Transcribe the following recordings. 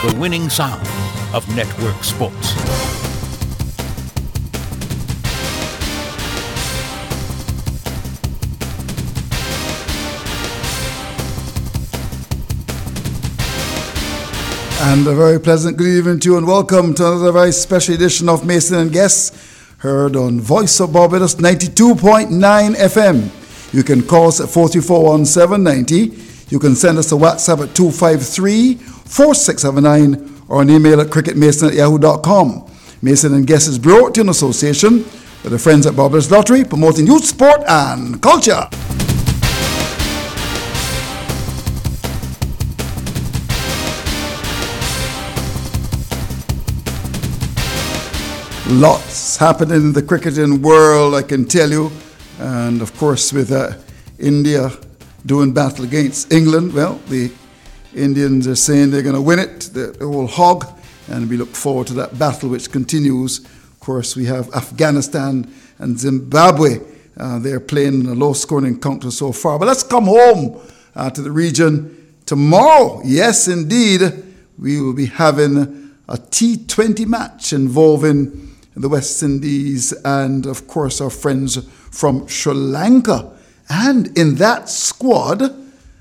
the winning sound of network sports. And a very pleasant good evening to you and welcome to another very special edition of Mason and Guests, heard on Voice of Barbados 92.9 FM. You can call us at 424-1790. You can send us a WhatsApp at 253-4679 or an email at cricketmason@yahoo.com. Mason and Guests is brought to you in association with the friends at Barbados Lottery, promoting youth sport and culture. Lots happening in the cricketing world, I can tell you. And of course, with India doing battle against England, well, the Indians are saying they're going to win it, the whole hog, and we look forward to that battle which continues. Of course, we have Afghanistan and Zimbabwe. They're playing a low-scoring encounter so far. But let's come home to the region. Tomorrow, yes, indeed, we will be having a T20 match involving the West Indies and, of course, our friends from Sri Lanka. And in that squad,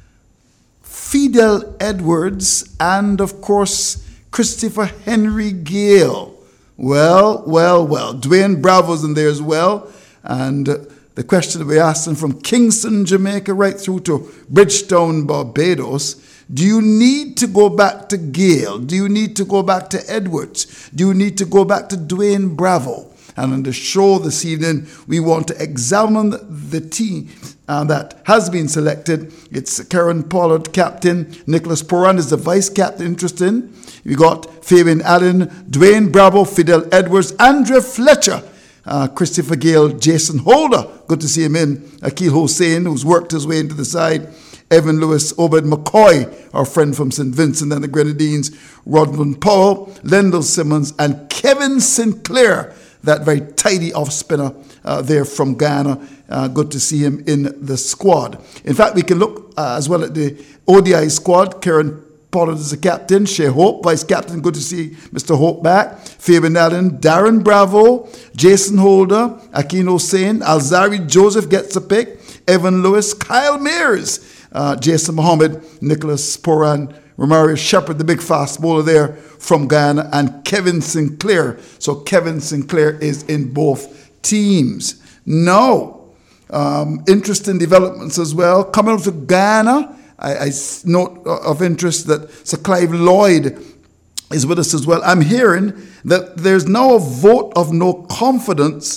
Fidel Edwards and, of course, Christopher Henry Gale. Well. Dwayne Bravo's in there as well. And the question that we asked him from Kingston, Jamaica, right through to Bridgetown, Barbados, do you need to go back to Gale? Do you need to go back to Edwards? Do you need to go back to Dwayne Bravo? And on the show this evening, we want to examine the team that has been selected. It's Kieran Pollard, captain. Nicholas Pooran is the vice captain, interesting. We got Fabian Allen, Dwayne Bravo, Fidel Edwards, Andre Fletcher, Christopher Gale, Jason Holder. Good to see him in. Akil Hossain, who's worked his way into the side. Evan Lewis, Obed McCoy, our friend from St. Vincent and the Grenadines, Rodman Powell, Lendl Simmons, and Kevin Sinclair, that very tidy off-spinner there from Ghana. Good to see him in the squad. In fact, we can look as well at the ODI squad. Kieran Pollard is the captain, Shea Hope, vice-captain. Good to see Mr. Hope back. Fabian Allen, Darren Bravo, Jason Holder, Akin Hossain, Alzari Joseph gets a pick, Evan Lewis, Kyle Mears, Jason Mohammed, Nicholas Pooran, Romario Shepherd, the big fast bowler there from Ghana, and Kevin Sinclair. So Kevin Sinclair is in both teams. Now, interesting developments as well. Coming up to Ghana, I note of interest that Sir Clive Lloyd is with us as well. I'm hearing that there's now a vote of no confidence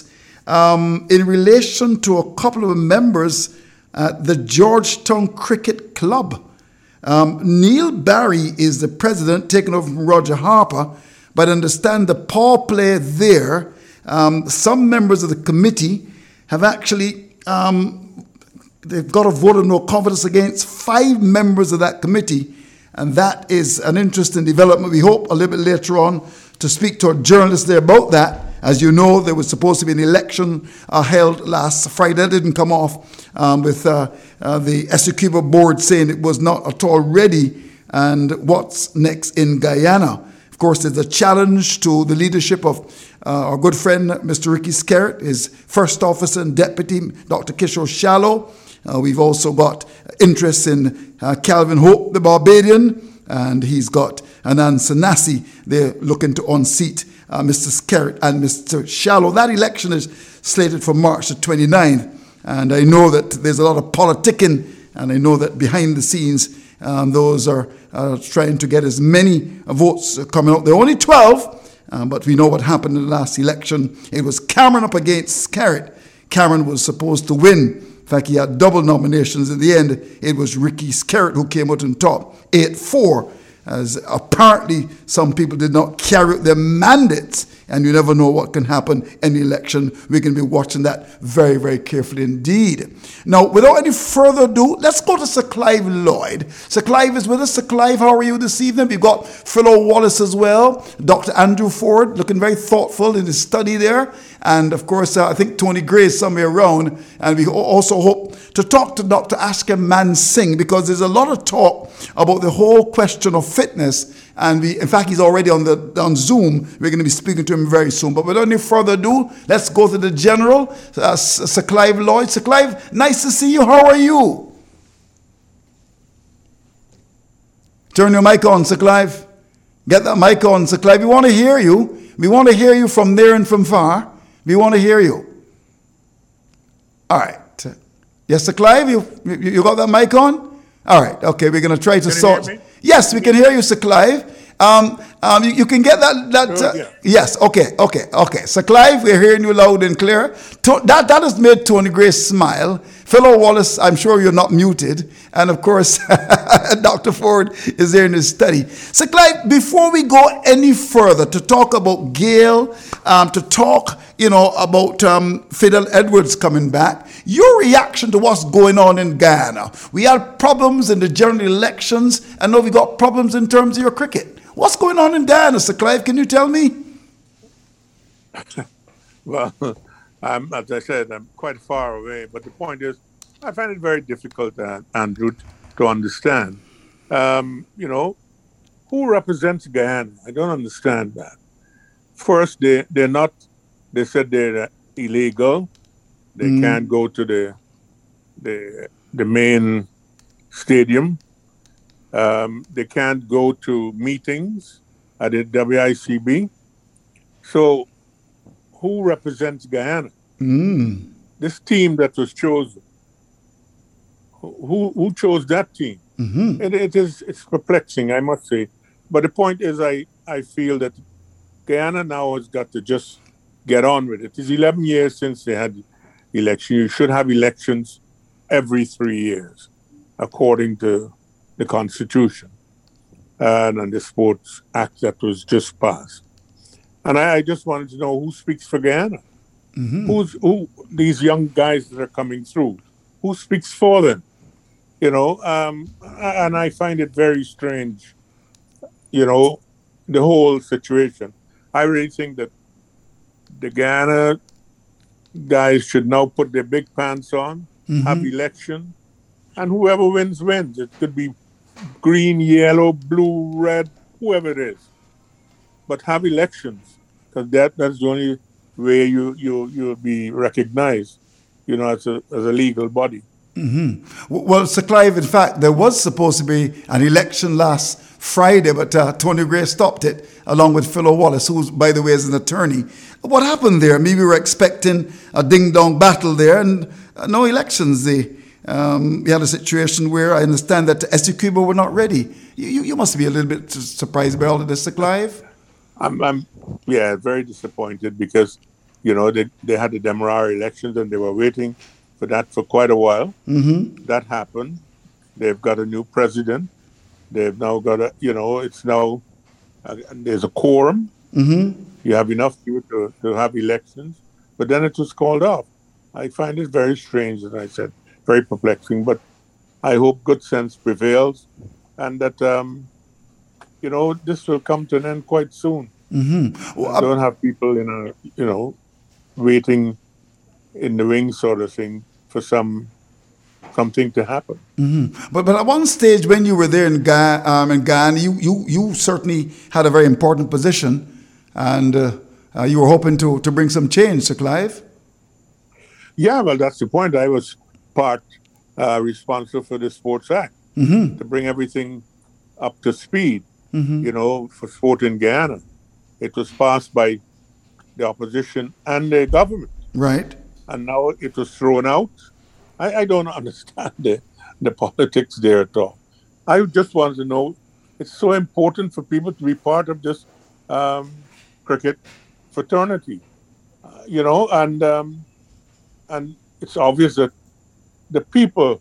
in relation to a couple of members at the Georgetown Cricket Club. Neil Barry is the president, taken over from Roger Harper, but I understand the power play there, some members of the committee have actually, they've got a vote of no confidence against 5 members of that committee, and that is an interesting development. We hope a little bit later on to speak to a journalist there about that. As you know, there was supposed to be an election held last Friday. That didn't come off with the Essequibo board saying it was not at all ready. And what's next in Guyana? Of course, there's a challenge to the leadership of our good friend, Mr. Ricky Skerritt, his first officer and deputy, Dr. Kishore Shallow. We've also got interest in Calvin Hope, the Barbadian, and he's got Anand Sanasi. They're looking to unseat Mr. Skerritt and Mr. Shallow. That election is slated for March the 29th, and I know that there's a lot of politicking, and I know that behind the scenes, those are trying to get as many votes coming out. There are only 12, but we know what happened in the last election. It was Cameron up against Skerritt. Cameron was supposed to win. In fact, he had double nominations. In the end, it was Ricky Skerritt who came out on top, 8-4. As apparently some people did not carry out their mandates, and you never know what can happen in the election. We're going to be watching that very, very carefully indeed. Now, without any further ado, let's go to Sir Clive Lloyd. Sir Clive is with us. Sir Clive, how are you this evening? We've got Philo Wallace as well, Dr. Andrew Ford, looking very thoughtful in his study there. And, of course, I think Tony Gray is somewhere around. And we also hope to talk to Dr. Ashkan Man Singh, because there's a lot of talk about the whole question of fitness. And in fact, he's already on Zoom. We're going to be speaking to him very soon. But without any further ado, let's go to the General, Sir Clive Lloyd. Sir Clive, nice to see you. How are you? Turn your mic on, Sir Clive. Get that mic on, Sir Clive. We want to hear you. We want to hear you from near and from far. We want to hear you. All right. Yes, Sir Clive, you got that mic on? All right. Okay, we're going to try to sort. Yes, we can hear you, Sir Clive. You can get that. Yes. Okay. Sir Clive, we're hearing you loud and clear. That has made Tony Gray smile. Philo Wallace, I'm sure you're not muted. And of course, Dr. Ford is there in his study. Sir Clive, before we go any further to talk about Gayle, to talk, about Fidel Edwards coming back, your reaction to what's going on in Guyana. We had problems in the general elections, and now we got problems in terms of your cricket. What's going on in Guyana, Sir Clive? Can you tell me? Well, as I said, I'm quite far away. But the point is, I find it very difficult, Andrew, to understand. Who represents Guyana? I don't understand that. First, they're not. They said they're illegal. They can't go to the main stadium. They can't go to meetings at the WICB. So, who represents Guyana? This team that was chosen. Who chose that team? It's perplexing, I must say. But the point is, I feel that Guyana now has got to just get on with it. It's 11 years since they had election. You should have elections every 3 years, according to the Constitution and the Sports Act that was just passed. And I just wanted to know who speaks for Guyana. Who these young guys that are coming through? Who speaks for them? And I find it very strange. The whole situation. I really think that the Guyana guys should now put their big pants on, have election, and whoever wins, wins. It could be green, yellow, blue, red, whoever it is. But have elections, because that's the only way you'll be recognized, as a legal body. Well, Sir Clive, in fact, there was supposed to be an election last Friday, but Tony Gray stopped it, along with Philo Wallace, who, by the way, is an attorney. What happened there? Maybe we were expecting a ding-dong battle there, and no elections. We had a situation where I understand that Essequibo were not ready. You must be a little bit surprised by all of this, Sir Clive. I'm very disappointed because, they had the Demerara elections and they were waiting for that for quite a while. That happened. They've got a new president. They've now got it's now, there's a quorum. You have enough people to have elections. But then it was called off. I find it very strange, as I said, very perplexing. But I hope good sense prevails and that, this will come to an end quite soon. Well, don't have people waiting in the wings, sort of thing, for something to happen. But at one stage when you were there in Guyana, you certainly had a very important position, and you were hoping to bring some change, Sir Clive. Yeah, well, that's the point. I was part responsible for the Sports Act to bring everything up to speed, for sport in Guyana. It was passed by the opposition and the government. Right. And now it was thrown out. I don't understand the politics there at all. I just want to know, it's so important for people to be part of this cricket fraternity, and it's obvious that the people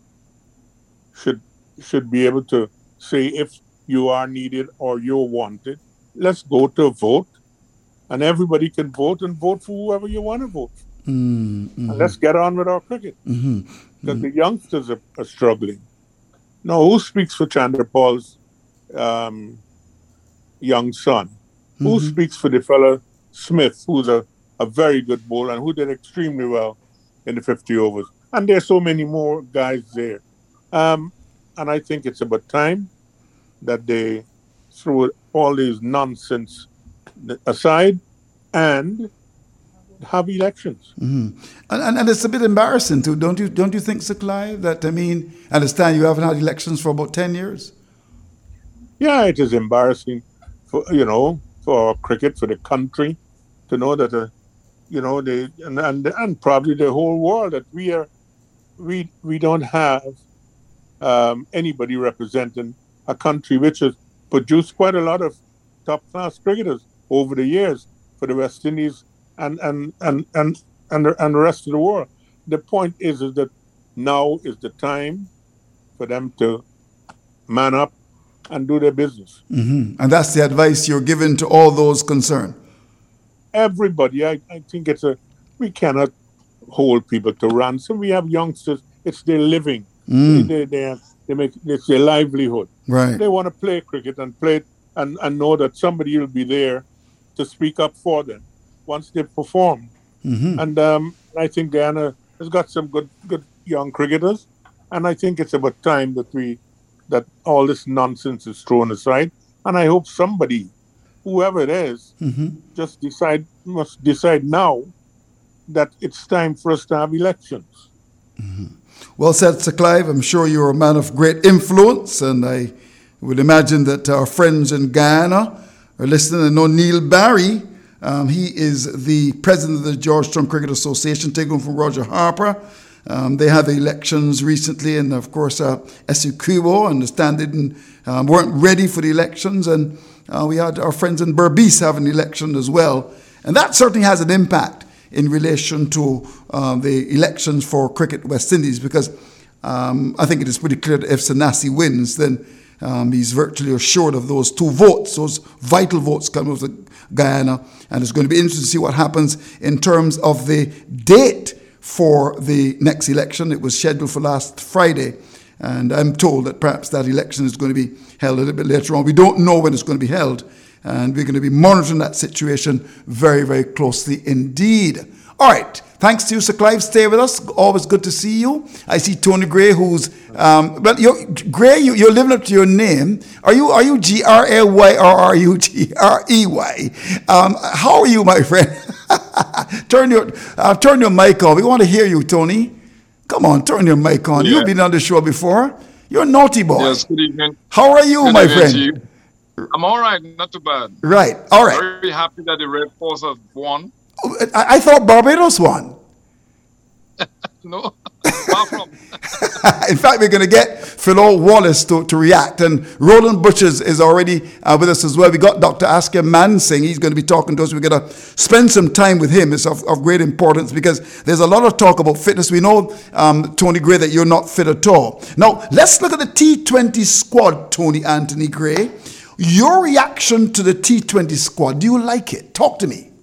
should be able to say if you are needed or you're wanted. Let's go to a vote, and everybody can vote and vote for whoever you want to vote for. And let's get on with our cricket. Because the youngsters are struggling. Now, who speaks for Chandrapal's young son? Who speaks for the fellow Smith, who's a very good bowler and who did extremely well in the 50 overs? And there's so many more guys there. And I think it's about time that they throw all these nonsense aside and have elections. And it's a bit embarrassing too, don't you think, Sir Clive? That, I mean, I understand you haven't had elections for about 10 years. Yeah, it is embarrassing for cricket, for the country, to know that and probably the whole world, that we don't have anybody representing a country which has produced quite a lot of top-class cricketers over the years for the West Indies and the rest of the world. The point is that now is the time for them to man up and do their business. And that's the advice you're giving to all those concerned. Everybody, I think we cannot hold people to ransom. We have youngsters; it's their living. It's their livelihood. Right. They want to play cricket and play it and know that somebody will be there to speak up for them once they perform. And I think Guyana has got some good young cricketers, and I think it's about time that all this nonsense is thrown aside. And I hope somebody, whoever it is, must decide now that it's time for us to have elections. Well said, Sir Clive. I'm sure you're a man of great influence, and I would imagine that our friends in Guyana are listening. I know Neil Barry, he is the president of the Georgetown Cricket Association, taken from Roger Harper. They had elections recently, and of course, Essequibo, I understand, weren't ready for the elections, and we had our friends in Berbice have an election as well. And that certainly has an impact in relation to the elections for Cricket West Indies, because I think it is pretty clear that if Sanasi wins, then he's virtually assured of those 2 votes, those vital votes coming out of Guyana. And it's going to be interesting to see what happens in terms of the date for the next election. It was scheduled for last Friday, and I'm told that perhaps that election is going to be held a little bit later on. We don't know when it's going to be held, and we're going to be monitoring that situation very, very closely indeed. All right. Thanks to you, Sir Clive. Stay with us. Always good to see you. I see Tony Gray, who's you're living up to your name. Are you Gray or are you Grey? How are you, my friend? Turn your mic on. We want to hear you, Tony. Come on, turn your mic on. Yeah. You've been on the show before. You're a naughty boy. Yes. Good evening. How are you, my friend? I'm all right. Not too bad. Right. All right. Very happy that the Red Force have won. I thought Barbados won. No, far from. In fact, we're going to get Philo Wallace to react. And Roland Butchers is already with us as well. We got Dr. Asker Mansingh. He's going to be talking to us. We're going to spend some time with him. It's of great importance because there's a lot of talk about fitness. We know, Tony Gray, that you're not fit at all. Now, let's look at the T20 squad, Tony Anthony Gray. Your reaction to the T20 squad, do you like it? Talk to me.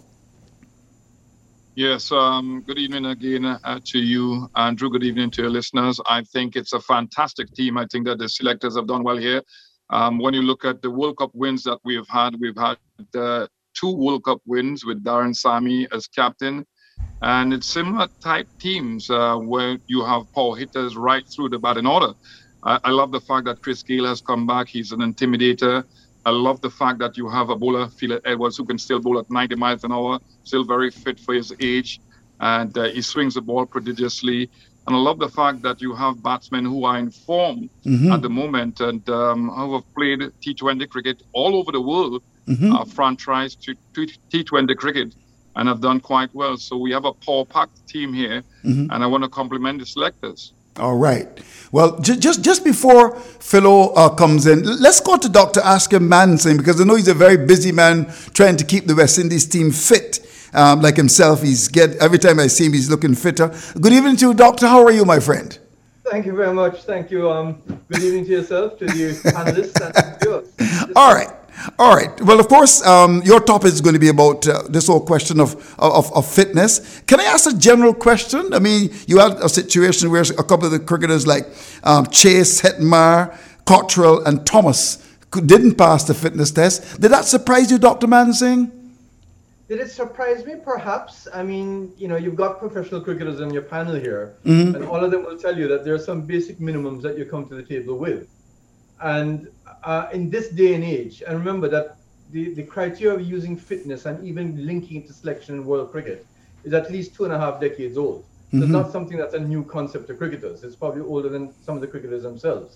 Yes, good evening again to you, Andrew. Good evening to your listeners. I think it's a fantastic team. I think that the selectors have done well here. When you look at the World Cup wins that we've had 2 World Cup wins with Darren Sammy as captain. And it's similar type teams where you have power hitters right through the batting order. I love the fact that Chris Gayle has come back. He's an intimidator. I love the fact that you have a bowler, Philip Edwards, who can still bowl at 90 miles an hour, still very fit for his age, and he swings the ball prodigiously. And I love the fact that you have batsmen who are in form at the moment and who have played T20 cricket all over the world, franchise to T20 cricket, and have done quite well. So we have a power-packed team here, and I want to compliment the selectors. All right. Well, just before Philo comes in, let's go to Dr. Asker Mansingh, because I know he's a very busy man trying to keep the West Indies team fit. Like himself, every time I see him, he's looking fitter. Good evening to you, Doctor. How are you, my friend? Thank you very much. Thank you. Good evening to yourself, to the panelists, and to viewers. All right. All right. Well, of course, your topic is going to be about this whole question of fitness. Can I ask a general question? I mean, you had a situation where a couple of the cricketers like Chase, Hetmar, Cottrell, and Thomas didn't pass the fitness test. Did that surprise you, Dr. Mansingh? Did it surprise me? Perhaps. I mean, you've got professional cricketers on your panel here, and all of them will tell you that there are some basic minimums that you come to the table with. And in this day and age, and remember that the criteria of using fitness and even linking it to selection in world cricket is at least 2.5 decades old. So it's not something that's a new concept to cricketers. It's probably older than some of the cricketers themselves.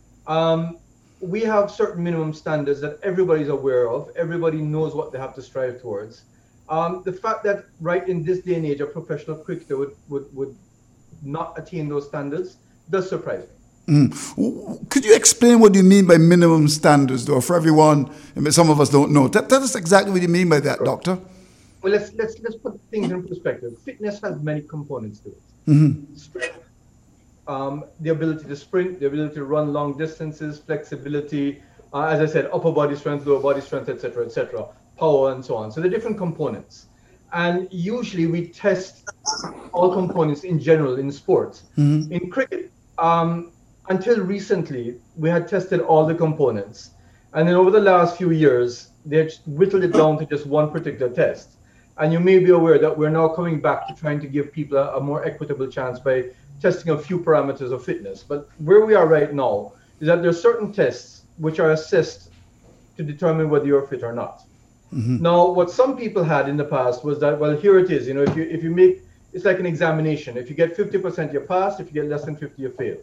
We have certain minimum standards that everybody's aware of. Everybody knows what they have to strive towards. The fact that right in this day and age, a professional cricketer would not attain those standards does surprise me. Could you explain what you mean by minimum standards, though, for everyone? I mean, some of us don't know. Tell us exactly what you mean by that, Doctor. Well, let's put things in perspective. Fitness has many components to it. Strength, the ability to sprint, the ability to run long distances, flexibility, as I said, upper body strength, lower body strength, etc., power, and so on. So the different components. And usually we test all components in general in sports. In cricket, until recently, we had tested all the components. And then over the last few years, they whittled it down to just one particular test. And you may be aware that we're now coming back to trying to give people a more equitable chance by testing a few parameters of fitness. But where we are right now is that there are certain tests which are assessed to determine whether you're fit or not. Now, what some people had in the past was that, well, here it is. You know, if you make, it's like an examination. If you get 50%, you pass. If you get less than 50, you fail.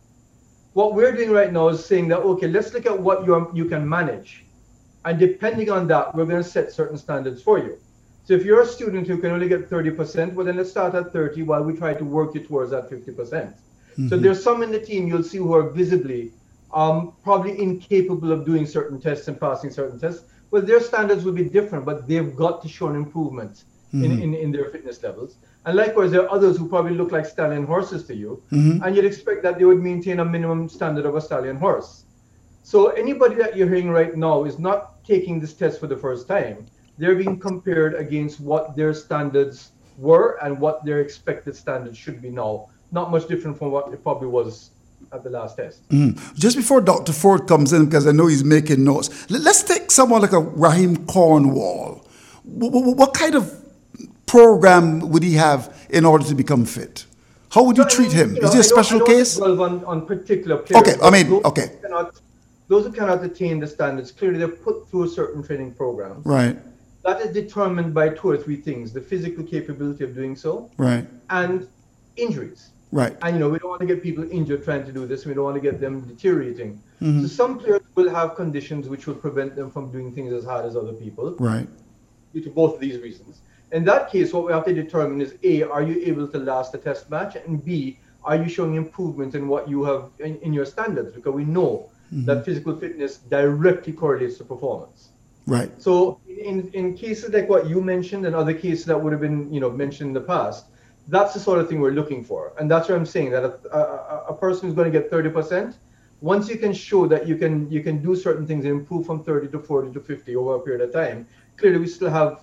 What we're doing right now is saying that, okay, let's look at what you can manage. And depending on that, we're going to set certain standards for you. So if you're a student who can only get 30%, well, then let's start at 30 while we try to work you towards that 50%. So there's some in the team you'll see who are visibly probably incapable of doing certain tests and passing certain tests. Well, their standards will be different, but they've got to show an improvement in their fitness levels. And likewise, there are others who probably look like stallion horses to you, and you'd expect that they would maintain a minimum standard of a stallion horse. So anybody that you're hearing right now is not taking this test for the first time. They're being compared against what their standards were and what their expected standards should be now. Not much different from what it probably was at the last test. Just before Dr. Ford comes in, because I know he's making notes, let's take someone like a Raheem Cornwall. What kind of program would he have in order to become fit? How would you treat him? Is he a special case? On particular players. Okay, Those who cannot attain the standards, clearly they're put through a certain training program. Right. That is determined by 2 or 3 things: the physical capability of doing so, right, and injuries. Right. And we don't want to get people injured trying to do this. We don't want to get them deteriorating. So some players will have conditions which will prevent them from doing things as hard as other people. Right. Due to both of these reasons. In that case, what we have to determine is A, are you able to last a test match? And B, are you showing improvement in what you have in your standards? Because we know that physical fitness directly correlates to performance. Right. So in cases like what you mentioned and other cases that would have been mentioned in the past, that's the sort of thing we're looking for. And that's what I'm saying, that a person who's going to get 30%, once you can show that you can do certain things and improve from 30 to 40 to 50 over a period of time, clearly we still have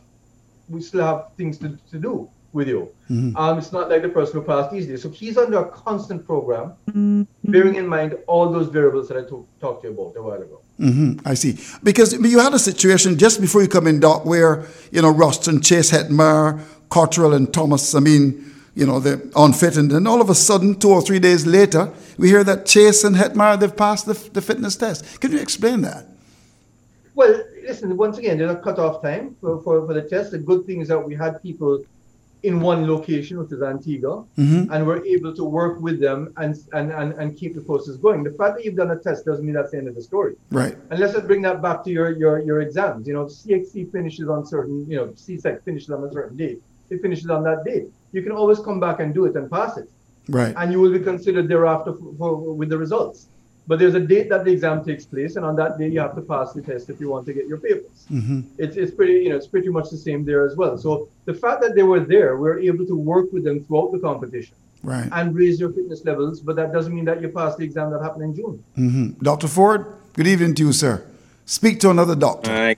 things to do with you. It's not like the person who passed easily. So he's under a constant program, bearing in mind all those variables that I talked to you about a while ago. I see. Because you had a situation just before you come in, Doc, where, Roston, Chase Hetmar, Cottrell and Thomas, they're unfit. And then all of a sudden, 2 or 3 days later, we hear that Chase and Hetmar, they've passed the fitness test. Can you explain that? Well, listen, once again, there's a cutoff time for the test. The good thing is that we had people in one location, which is Antigua, and we're able to work with them and keep the process going. The fact that you've done a test doesn't mean that's the end of the story. Right. And let's just bring that back to your exams. CXC finishes on certain, CSEC finishes on a certain date. It finishes on that date. You can always come back and do it and pass it. Right. And you will be considered thereafter with the results. But there's a date that the exam takes place, and on that day you have to pass the test if you want to get your papers. It's pretty much the same there as well. So the fact that they were there, we're able to work with them throughout the competition, right, and raise your fitness levels. But that doesn't mean that you pass the exam that happened in June. Dr. Ford, good evening to you, sir. Speak to another doctor.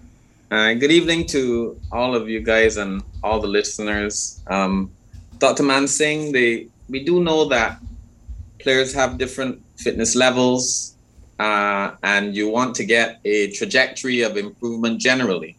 Good evening to all of you guys and all the listeners. Dr. Mansingh, we do know that players have different fitness levels, and you want to get a trajectory of improvement generally.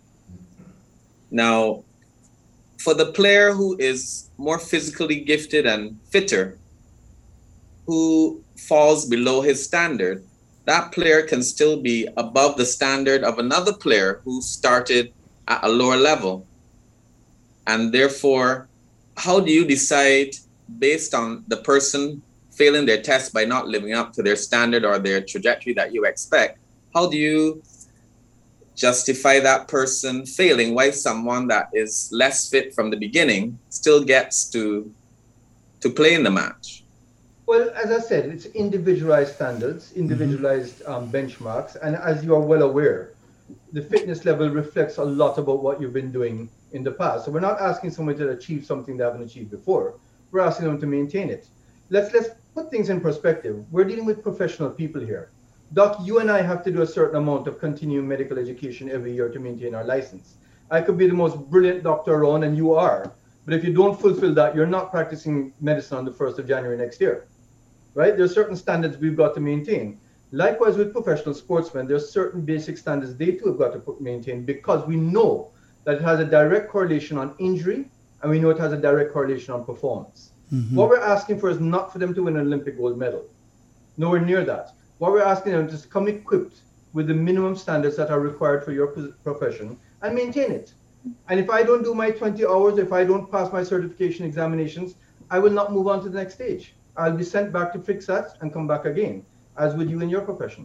Now, for the player who is more physically gifted and fitter, who falls below his standard, that player can still be above the standard of another player who started at a lower level. And therefore, how do you decide based on the person failing their test by not living up to their standard or their trajectory that you expect? How do you justify that person failing? Why someone that is less fit from the beginning still gets to play in the match? Well, as I said, it's individualized standards, individualized benchmarks. And as you are well aware, the fitness level reflects a lot about what you've been doing in the past. So we're not asking someone to achieve something they haven't achieved before. We're asking them to maintain it. Let's put things in perspective. We're dealing with professional people here. Doc, you and I have to do a certain amount of continuing medical education every year to maintain our license. I could be the most brilliant doctor around, and you are. But if you don't fulfill that, you're not practicing medicine on the 1st of January next year, right? There's certain standards we've got to maintain. Likewise with professional sportsmen, there's certain basic standards they too have got to maintain, because we know that it has a direct correlation on injury, and we know it has a direct correlation on performance. What we're asking for is not for them to win an Olympic gold medal. Nowhere near that. What we're asking them is to come equipped with the minimum standards that are required for your profession and maintain it. And if I don't do my 20 hours, if I don't pass my certification examinations, I will not move on to the next stage. I'll be sent back to fix that and come back again, as would you in your profession.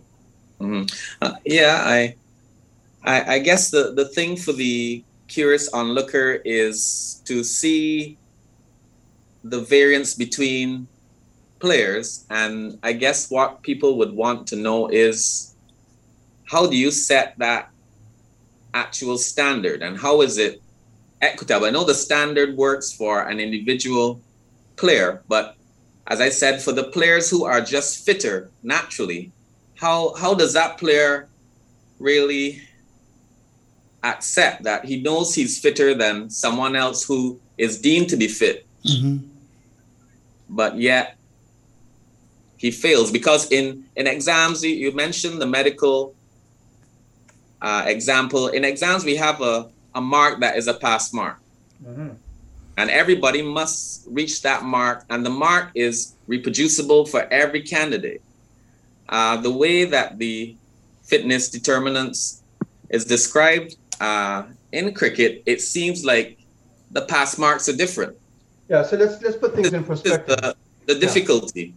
I guess the thing for the curious onlooker is to see the variance between players. And I guess what people would want to know is, how do you set that actual standard, and how is it equitable? I know the standard works for an individual player, but as I said, for the players who are just fitter naturally, how does that player really accept that he knows he's fitter than someone else who is deemed to be fit, but yet he fails? Because in exams, you mentioned the medical example. In exams, we have a mark that is a pass mark. And everybody must reach that mark, and the mark is reproducible for every candidate. The way that the fitness determinants is described in cricket, it seems like the pass marks are different. Yeah, so let's put things in perspective. The difficulty.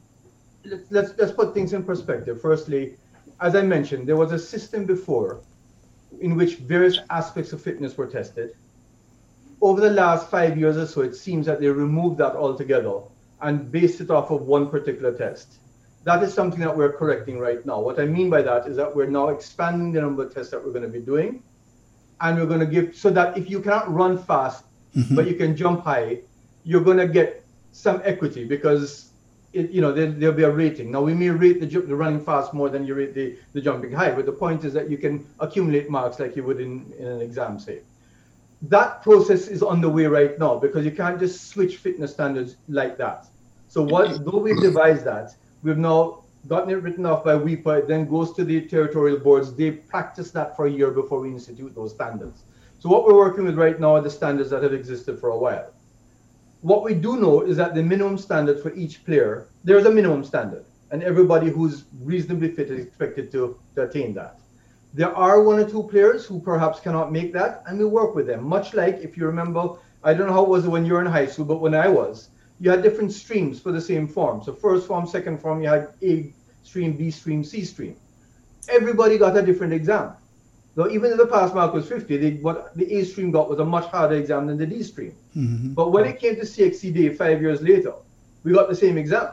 Let's put things in perspective. Firstly, as I mentioned, there was a system before in which various aspects of fitness were tested. Over the last 5 years or so, it seems that they removed that altogether and based it off of one particular test. That is something that we're correcting right now. What I mean by that is that we're now expanding the number of tests that we're going to be doing, and we're going to give, so that if you cannot run fast, but you can jump high, you're going to get some equity, because there'll be a rating. Now, we may rate the running fast more than you rate the jumping high, but the point is that you can accumulate marks like you would in an exam, say. That process is on the way right now, because you can't just switch fitness standards like that. So though we've devised that, we've now gotten it written off by WIPA. It then goes to the territorial boards. They practice that for a year before we institute those standards. So what we're working with right now are the standards that have existed for a while. What we do know is that the minimum standard for each player, there's a minimum standard, and everybody who's reasonably fit is expected to attain that. There are one or two players who perhaps cannot make that, and we work with them. Much like, if you remember, I don't know how it was when you were in high school, but when I was, you had different streams for the same form. So first form, second form, you had A stream, B stream, C stream. Everybody got a different exam. So even though the pass mark was 50, what the A stream got was a much harder exam than the D stream. But when it came to CXC Day 5 years later, we got the same exam.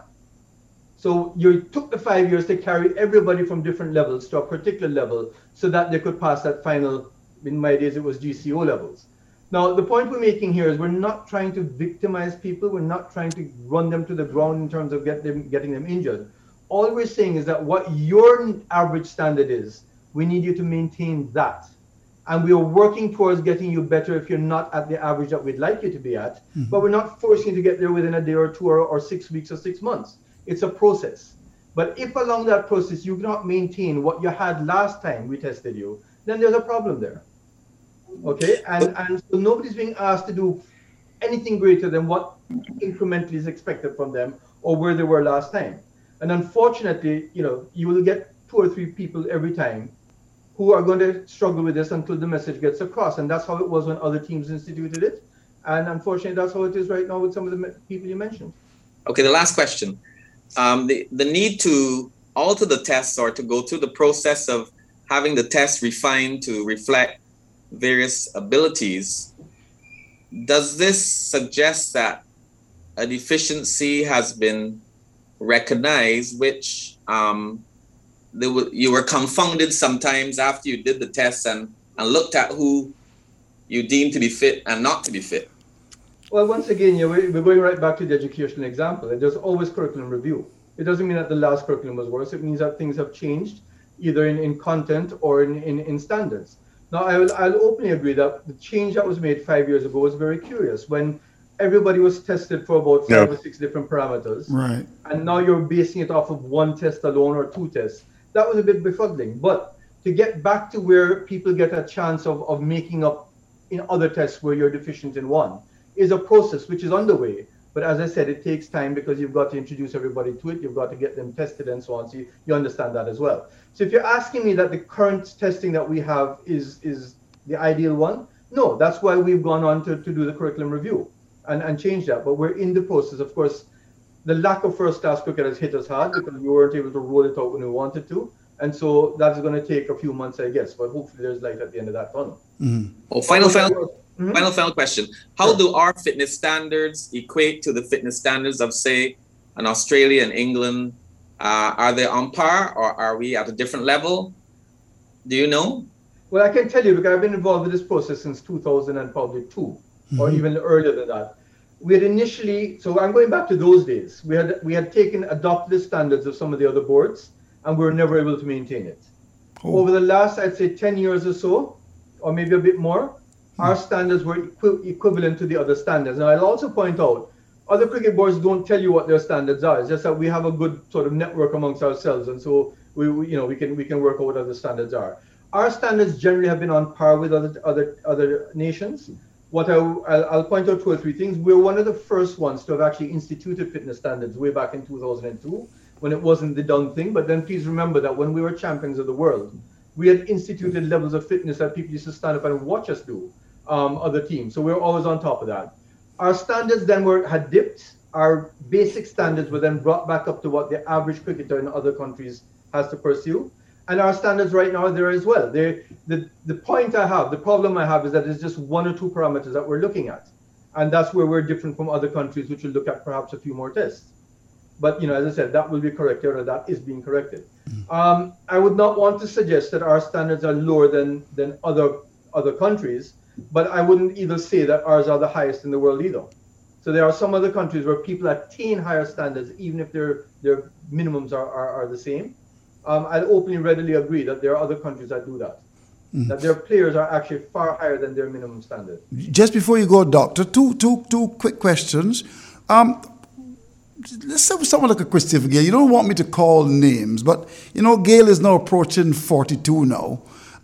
So you took the 5 years to carry everybody from different levels to a particular level so that they could pass that final, in my days it was GCO levels. Now, the point we're making here is we're not trying to victimize people. We're not trying to run them to the ground in terms of getting them injured. All we're saying is that what your average standard is, we need you to maintain that. And we are working towards getting you better if you're not at the average that we'd like you to be at. But we're not forcing you to get there within a day or two or 6 weeks or 6 months. It's a process. But if along that process you cannot maintain what you had last time we tested you, then there's a problem there. Okay? And so nobody's being asked to do anything greater than what incrementally is expected from them or where they were last time. And unfortunately, you will get 2 or 3 people every time who are going to struggle with this until the message gets across. And that's how it was when other teams instituted it. And unfortunately, that's how it is right now with some of the people you mentioned. Okay, the last question. The need to alter the tests or to go through the process of having the test refined to reflect various abilities, does this suggest that a deficiency has been recognized, which you were confounded sometimes after you did the test and looked at who you deemed to be fit and not to be fit? Well, once again, we're going right back to the educational example. There's always curriculum review. It doesn't mean that the last curriculum was worse. It means that things have changed, either in content or in standards. Now, I'll openly agree that the change that was made 5 years ago was very curious, when everybody was tested for about 5 or 6 different parameters. Right. And now you're basing it off of 1 test alone or 2 tests. That was a bit befuddling. But to get back to where people get a chance of making up in other tests where you're deficient in one is a process which is underway. But as I said, it takes time because you've got to introduce everybody to it. You've got to get them tested and so on. So you understand that as well. So if you're asking me that the current testing that we have is the ideal one, no, that's why we've gone on to do the curriculum review and change that. But we're in the process. Of course, the lack of first-class cricket has hit us hard because we weren't able to roll it out when we wanted to. And so that's going to take a few months, I guess. But hopefully there's light at the end of that tunnel. Mm-hmm. Oh, final question. How do our fitness standards equate to the fitness standards of, say, an Australia and England? Are they on par, or are we at a different level? Do you know? Well, I can tell you because I've been involved with this process since 2002, or even earlier than that. We had initially, so I'm going back to those days, we had adopted the standards of some of the other boards, and we were never able to maintain it. Oh. Over the last, I'd say 10 years or so, or maybe a bit more, our standards were equivalent to the other standards. Now, I'll also point out, other cricket boards don't tell you what their standards are. It's just that we have a good sort of network amongst ourselves, and so we can work out what other standards are. Our standards generally have been on par with other nations. What I'll point out 2 or 3 things. We're one of the first ones to have actually instituted fitness standards way back in 2002, when it wasn't the done thing. But then please remember that when we were champions of the world, we had instituted levels of fitness that people used to stand up and watch us do, other teams. So we were always on top of that. Our standards then had dipped. Our basic standards were then brought back up to what the average cricketer in other countries has to pursue. And our standards right now are there as well. The problem I have is that there's just 1 or 2 parameters that we're looking at. And that's where we're different from other countries, which will look at perhaps a few more tests. But, as I said, that will be corrected, or that is being corrected. I would not want to suggest that our standards are lower than other countries, but I wouldn't either say that ours are the highest in the world either. So there are some other countries where people attain higher standards, even if their minimums are the same. I'll openly, readily agree that there are other countries that do that. That their players are actually far higher than their minimum standard. Just before you go, Doctor, two quick questions. Let's say someone like a Christopher Gale. You don't want me to call names, but Gale is now approaching 42 now.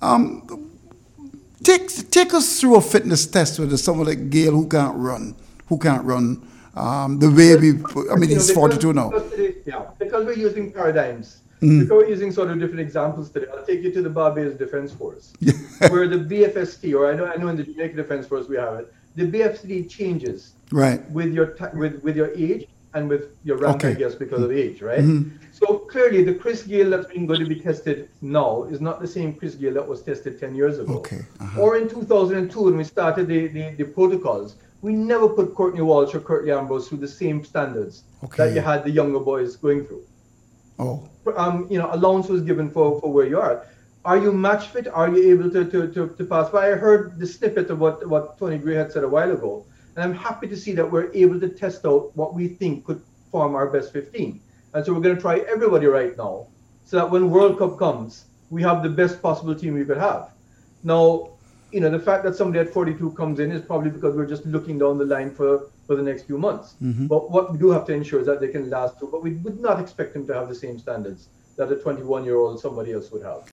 Take us through a fitness test with someone like Gale who can't run the way he's 42 now. Because we're using paradigms. Because we're using sort of different examples today. I'll take you to the Barbados Defence Force, where the BFST, or I know in the Jamaica Defence Force we have it. The BFST changes with your age and with your rank, I guess, because of age, right? So clearly, the Chris Gale that's going to be tested now is not the same Chris Gale that was tested 10 years ago. Or in 2002, when we started the protocols, we never put Courtney Walsh or Curtly Ambrose through the same standards that you had the younger boys going through. Allowance was given for where you are. Are you match fit? Are you able to pass? But I heard the snippet of what Tony Gray had said a while ago, and I'm happy to see that we're able to test out what we think could form our best 15. And so we're going to try everybody right now, so that when World Cup comes, we have the best possible team we could have. Now, the fact that somebody at 42 comes in is probably because we're just looking down the line for the next few months. But what we do have to ensure is that they can last through. But we would not expect them to have the same standards that a 21-year-old somebody else would have.